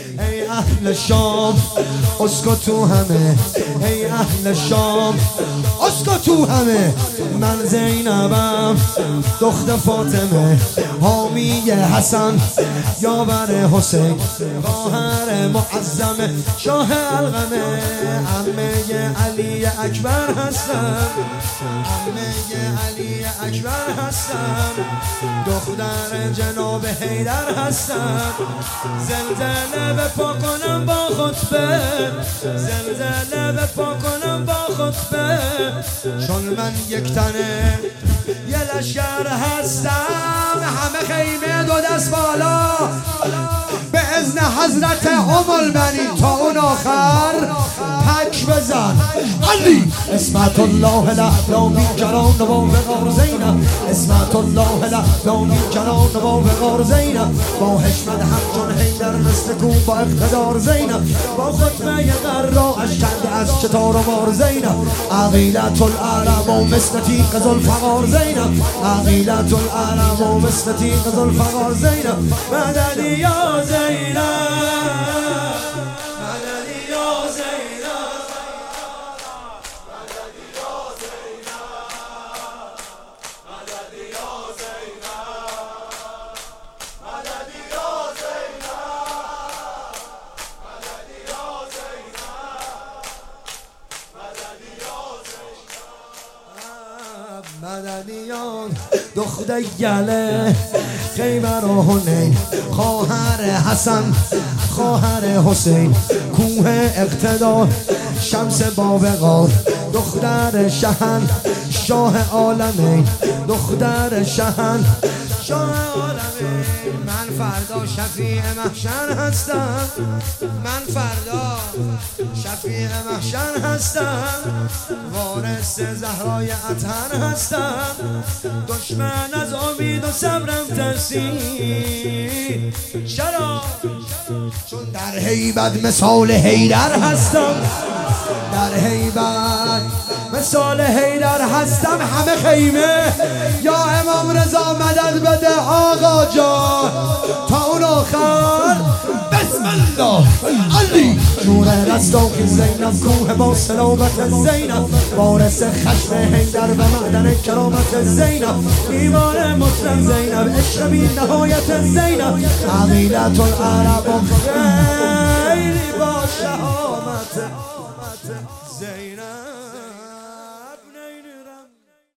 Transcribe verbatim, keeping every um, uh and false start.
ای اهل شام اسکتو همه، ای اهل شام اسکتو همه. من زینبم دختر فاطمه، حامی حسن یاور حسین، خواهر معظم شاه القمه. عمه علی اکبر هستم، عمه علی اکبر هستم، دختر جناب حیدر هستم. زلزله بپا کنم با خطبه، زلزله بپا کنم با خطبه، چون من یک تنه یه لشکر هستم. همه خیمه دو دست بالا به اذن حضرت ام البنین، تا اون آخر تک بزن علی. اسمت الله الاعلامی جلال نوا وقار زینب، اسمت الله الاعلامی جلال نوا وقار زینب. با حشمت همچون حیدر مثل کو با اقتدار زینب، با خطبه قراش کرده از شتار و بار زینب. عقیلت العرب و مثل تیغ ذوالفقار زینب، عقیلت العرب و مثل تیغ ذوالفقار زینب. مددی یا زینب، مددی یا زینب، مددی یا زینب، مددی یا زینب، مددی یا زینب، مددی یا زینب، مددی یا دختر گله خیبر و حنین، خواهر حسن خواهر حسین، کوه اقتدار شمس باوقار، دختر شهن شاه عالمین، دختر شهن شاه عالمین. من فردا شفیع محشر هستم، من فردا شفیع محشر هستم، وارث زهرای اطهر هستم. دشمن از امید و صبرم ترسید، چرا؟ چون در هیبت مثال حیدر هستم، در هیبت مثال حیدر هستم. همه خیمه یا امام رضا مدد بده آقا جان، تا اون آخر بسم الله علی. نور رستاخ زینب کوه با سلامت زینب، وارث خشم حیدر و معدن کرامت زینب. ایمان مطلق زینب، عشق بی نهایت زینب. عقیلت العرب خیلی با شهامت زینب.